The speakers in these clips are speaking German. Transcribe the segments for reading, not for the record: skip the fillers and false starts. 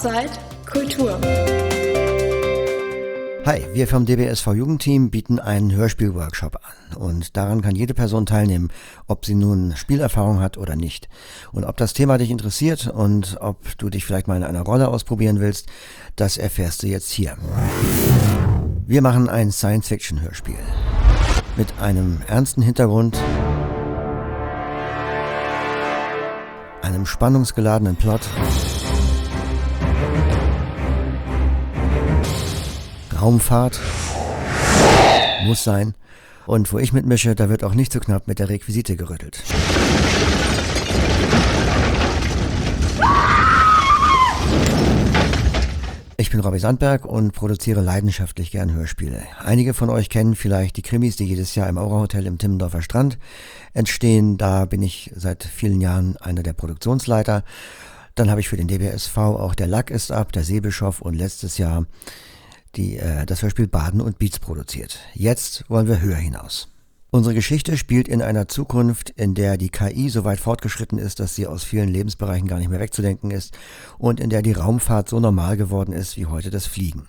Offside Kultur. Hi, wir vom DBSV Jugendteam bieten einen Hörspielworkshop an und daran kann jede Person teilnehmen, ob sie nun Spielerfahrung hat oder nicht. Und ob das Thema dich interessiert und ob du dich vielleicht mal in einer Rolle ausprobieren willst, das erfährst du jetzt hier. Wir machen ein Science-Fiction-Hörspiel mit einem ernsten Hintergrund, einem spannungsgeladenen Plot, Raumfahrt muss sein. Und wo ich mitmische, da wird auch nicht so knapp mit der Requisite gerüttelt. Ich bin Robby Sandberg und produziere leidenschaftlich gern Hörspiele. Einige von euch kennen vielleicht die Krimis, die jedes Jahr im Aura-Hotel im Timmendorfer Strand entstehen. Da bin ich seit vielen Jahren einer der Produktionsleiter. Dann habe ich für den DBSV auch Der Lack ist ab, Der Seebischof und letztes Jahr das Hörspiel Baden und Beats produziert. Jetzt wollen wir höher hinaus. Unsere Geschichte spielt in einer Zukunft, in der die KI so weit fortgeschritten ist, dass sie aus vielen Lebensbereichen gar nicht mehr wegzudenken ist und in der die Raumfahrt so normal geworden ist wie heute das Fliegen.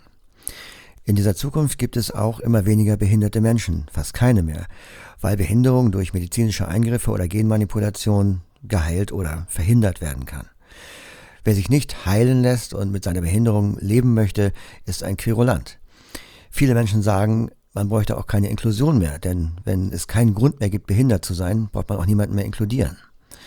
In dieser Zukunft gibt es auch immer weniger behinderte Menschen, fast keine mehr, weil Behinderung durch medizinische Eingriffe oder Genmanipulation geheilt oder verhindert werden kann. Wer sich nicht heilen lässt und mit seiner Behinderung leben möchte, ist ein Querulant. Viele Menschen sagen, man bräuchte auch keine Inklusion mehr, denn wenn es keinen Grund mehr gibt, behindert zu sein, braucht man auch niemanden mehr inkludieren.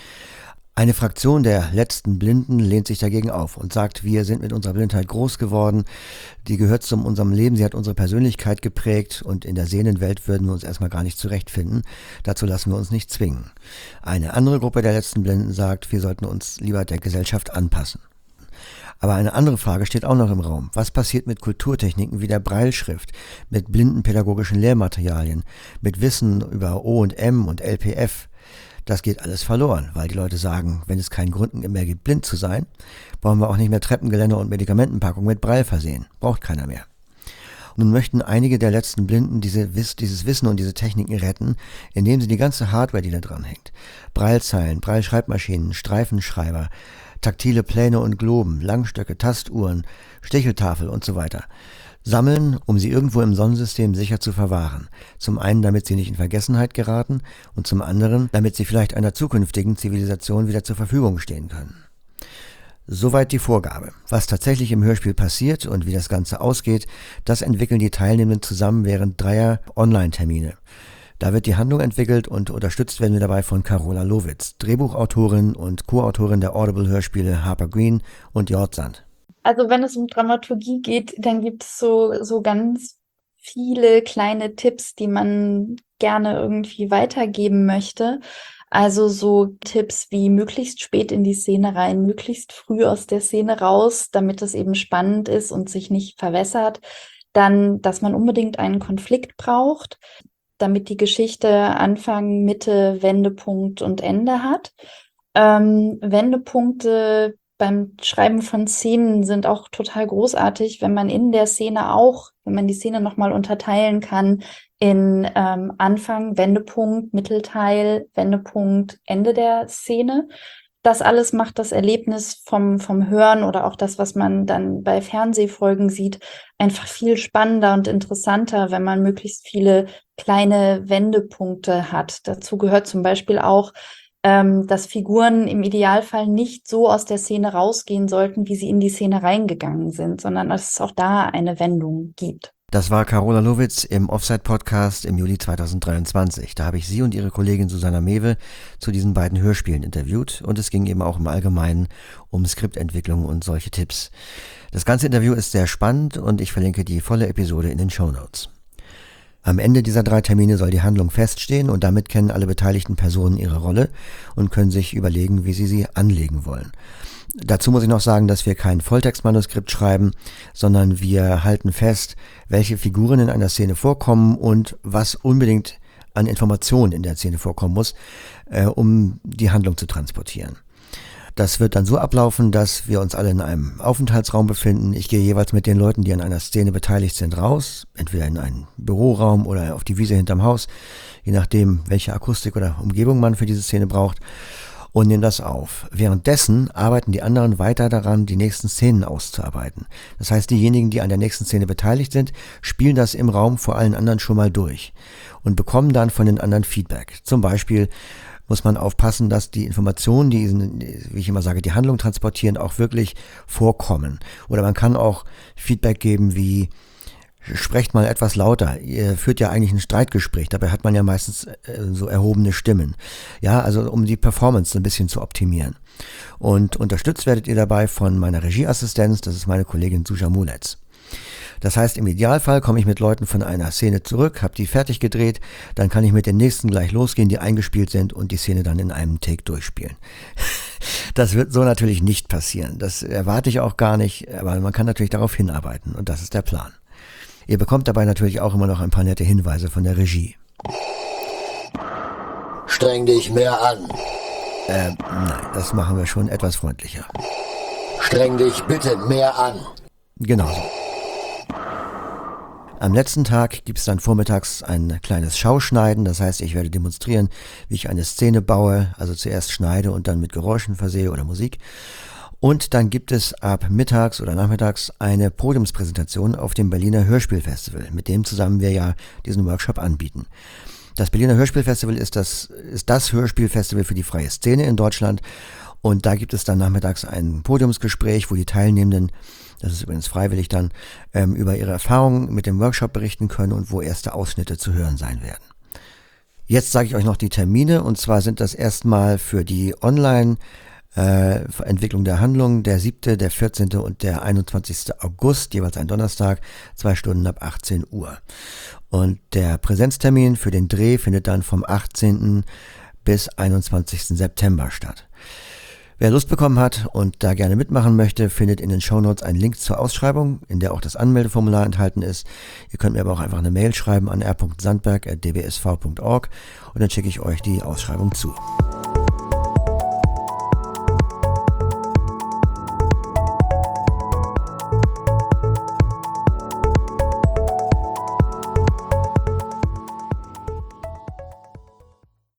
Eine Fraktion der letzten Blinden lehnt sich dagegen auf und sagt, wir sind mit unserer Blindheit groß geworden, die gehört zu unserem Leben, sie hat unsere Persönlichkeit geprägt und in der Sehnenwelt würden wir uns erstmal gar nicht zurechtfinden, dazu lassen wir uns nicht zwingen. Eine andere Gruppe der letzten Blinden sagt, wir sollten uns lieber der Gesellschaft anpassen. Aber eine andere Frage steht auch noch im Raum. Was passiert mit Kulturtechniken wie der Brailleschrift, mit blindenpädagogischen Lehrmaterialien, mit Wissen über O und M und LPF? Das geht alles verloren, weil die Leute sagen, wenn es keinen Grund mehr gibt, blind zu sein, brauchen wir auch nicht mehr Treppengeländer und Medikamentenpackungen mit Braille versehen. Braucht keiner mehr. Nun möchten einige der letzten Blinden dieses Wissen und diese Techniken retten, indem sie die ganze Hardware, die da dran hängt, Braillezeilen, Braille-Schreibmaschinen, Streifenschreiber, taktile Pläne und Globen, Langstöcke, Tastuhren, Sticheltafel und so weiter, sammeln, um sie irgendwo im Sonnensystem sicher zu verwahren. Zum einen, damit sie nicht in Vergessenheit geraten und zum anderen, damit sie vielleicht einer zukünftigen Zivilisation wieder zur Verfügung stehen können. Soweit die Vorgabe. Was tatsächlich im Hörspiel passiert und wie das Ganze ausgeht, das entwickeln die Teilnehmenden zusammen während 3 Online-Termine. Da wird die Handlung entwickelt und unterstützt werden wir dabei von Carola Lowitz, Drehbuchautorin und Co-Autorin der Audible-Hörspiele Harper Green und Jort Sand. Also wenn es um Dramaturgie geht, dann gibt es so ganz viele kleine Tipps, die man gerne irgendwie weitergeben möchte. Also so Tipps wie möglichst spät in die Szene rein, möglichst früh aus der Szene raus, damit es eben spannend ist und sich nicht verwässert. Dann, dass man unbedingt einen Konflikt braucht, damit die Geschichte Anfang, Mitte, Wendepunkt und Ende hat. Wendepunkte beim Schreiben von Szenen sind auch total großartig, wenn man in der Szene wenn man die Szene nochmal unterteilen kann in Anfang, Wendepunkt, Mittelteil, Wendepunkt, Ende der Szene. Das alles macht das Erlebnis vom Hören oder auch das, was man dann bei Fernsehfolgen sieht, einfach viel spannender und interessanter, wenn man möglichst viele kleine Wendepunkte hat. Dazu gehört zum Beispiel auch, dass Figuren im Idealfall nicht so aus der Szene rausgehen sollten, wie sie in die Szene reingegangen sind, sondern dass es auch da eine Wendung gibt. Das war Carola Lowitz im Offside-Podcast im Juli 2023. Da habe ich sie und ihre Kollegin Susanna Mewe zu diesen beiden Hörspielen interviewt und es ging eben auch im Allgemeinen um Skriptentwicklung und solche Tipps. Das ganze Interview ist sehr spannend und ich verlinke die volle Episode in den Shownotes. Am Ende dieser 3 Termine soll die Handlung feststehen und damit kennen alle beteiligten Personen ihre Rolle und können sich überlegen, wie sie anlegen wollen. Dazu muss ich noch sagen, dass wir kein Volltextmanuskript schreiben, sondern wir halten fest, welche Figuren in einer Szene vorkommen und was unbedingt an Informationen in der Szene vorkommen muss, um die Handlung zu transportieren. Das wird dann so ablaufen, dass wir uns alle in einem Aufenthaltsraum befinden. Ich gehe jeweils mit den Leuten, die an einer Szene beteiligt sind, raus, entweder in einen Büroraum oder auf die Wiese hinterm Haus, je nachdem, welche Akustik oder Umgebung man für diese Szene braucht. und nehmen das auf. Währenddessen arbeiten die anderen weiter daran, die nächsten Szenen auszuarbeiten. Das heißt, diejenigen, die an der nächsten Szene beteiligt sind, spielen das im Raum vor allen anderen schon mal durch und bekommen dann von den anderen Feedback. Zum Beispiel muss man aufpassen, dass die Informationen, die, wie ich immer sage, die Handlung transportieren, auch wirklich vorkommen. Oder man kann auch Feedback geben wie: Sprecht mal etwas lauter. Ihr führt ja eigentlich ein Streitgespräch. Dabei hat man ja meistens so erhobene Stimmen. Ja, also um die Performance ein bisschen zu optimieren. Und unterstützt werdet ihr dabei von meiner Regieassistenz. Das ist meine Kollegin Suja Muletz. Das heißt, im Idealfall komme ich mit Leuten von einer Szene zurück, habe die fertig gedreht, dann kann ich mit den nächsten gleich losgehen, die eingespielt sind und die Szene dann in einem Take durchspielen. Das wird so natürlich nicht passieren. Das erwarte ich auch gar nicht, aber man kann natürlich darauf hinarbeiten und das ist der Plan. Ihr bekommt dabei natürlich auch immer noch ein paar nette Hinweise von der Regie. Streng dich mehr an. Nein, das machen wir schon etwas freundlicher. Streng dich bitte mehr an. Genau so. Am letzten Tag gibt es dann vormittags ein kleines Schauschneiden. Das heißt, ich werde demonstrieren, wie ich eine Szene baue. Also zuerst schneide und dann mit Geräuschen versehe oder Musik. Und dann gibt es ab mittags oder nachmittags eine Podiumspräsentation auf dem Berliner Hörspielfestival, mit dem zusammen wir ja diesen Workshop anbieten. Das Berliner Hörspielfestival ist das Hörspielfestival für die freie Szene in Deutschland. Und da gibt es dann nachmittags ein Podiumsgespräch, wo die Teilnehmenden, das ist übrigens freiwillig dann, über ihre Erfahrungen mit dem Workshop berichten können und wo erste Ausschnitte zu hören sein werden. Jetzt sage ich euch noch die Termine, und zwar sind das erstmal für die Entwicklung der Handlung der 7., der 14. und der 21. August, jeweils ein Donnerstag, 2 Stunden ab 18 Uhr. Und der Präsenztermin für den Dreh findet dann vom 18. bis 21. September statt. Wer Lust bekommen hat und da gerne mitmachen möchte, findet in den Shownotes einen Link zur Ausschreibung, in der auch das Anmeldeformular enthalten ist. Ihr könnt mir aber auch einfach eine Mail schreiben an r.sandberg@dbsv.org und dann schicke ich euch die Ausschreibung zu.